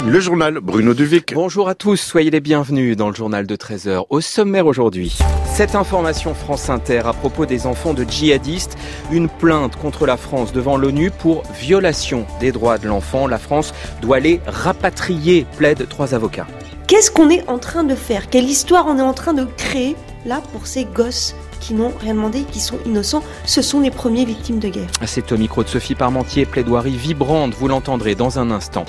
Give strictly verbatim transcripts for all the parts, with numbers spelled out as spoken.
Le journal Bruno Duvic. Bonjour à tous, soyez les bienvenus dans le journal de treize heures. Au sommaire aujourd'hui, cette information France Inter à propos des enfants de djihadistes. Une plainte contre la France devant l'ONU pour violation des droits de l'enfant. La France doit les rapatrier, plaident trois avocats. Qu'est-ce qu'on est en train de faire? Quelle histoire on est en train de créer là pour ces gosses qui n'ont rien demandé, qui sont innocents? Ce sont les premiers victimes de guerre. C'est au micro de Sophie Parmentier, plaidoirie vibrante, vous l'entendrez dans un instant.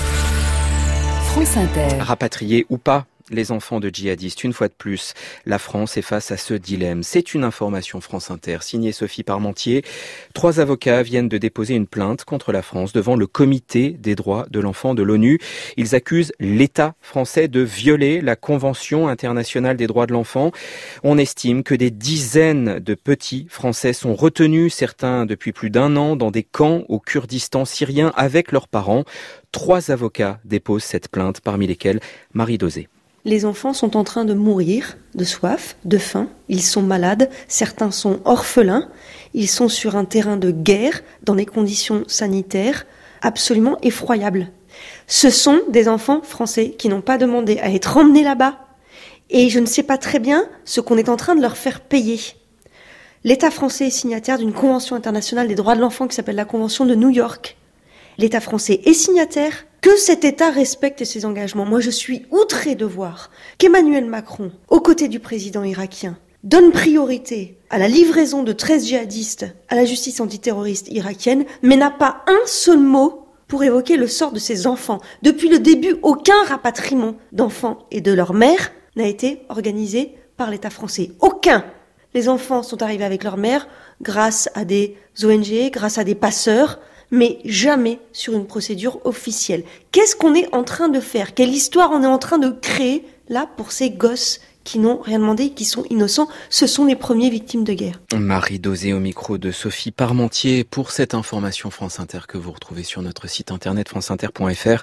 France Inter. Rapatriés ou pas les enfants de djihadistes, une fois de plus, la France est face à ce dilemme. C'est une information France Inter, signée Sophie Parmentier. Trois avocats viennent de déposer une plainte contre la France devant le Comité des droits de l'enfant de l'ONU. Ils accusent l'État français de violer la Convention internationale des droits de l'enfant. On estime que des dizaines de petits Français sont retenus, certains depuis plus d'un an, dans des camps au Kurdistan syrien avec leurs parents. Trois avocats déposent cette plainte, parmi lesquels Marie Dosé. Les enfants sont en train de mourir de soif, de faim, ils sont malades, certains sont orphelins, ils sont sur un terrain de guerre, dans des conditions sanitaires absolument effroyables. Ce sont des enfants français qui n'ont pas demandé à être emmenés là-bas, et je ne sais pas très bien ce qu'on est en train de leur faire payer. L'État français est signataire d'une convention internationale des droits de l'enfant qui s'appelle la Convention de New York. L'État français est signataire, que cet État respecte ses engagements. Moi, je suis outrée de voir qu'Emmanuel Macron, aux côtés du président irakien, donne priorité à la livraison de treize djihadistes à la justice antiterroriste irakienne, mais n'a pas un seul mot pour évoquer le sort de ces enfants. Depuis le début, aucun rapatriement d'enfants et de leurs mères n'a été organisé par l'État français. Aucun! Les enfants sont arrivés avec leur mère grâce à des O N G, grâce à des passeurs, mais jamais sur une procédure officielle. Qu'est-ce qu'on est en train de faire? Quelle histoire on est en train de créer là pour ces gosses qui n'ont rien demandé, qui sont innocents? Ce sont les premiers victimes de guerre. Marie Dosé au micro de Sophie Parmentier pour cette information France Inter que vous retrouvez sur notre site internet franceinter point f r.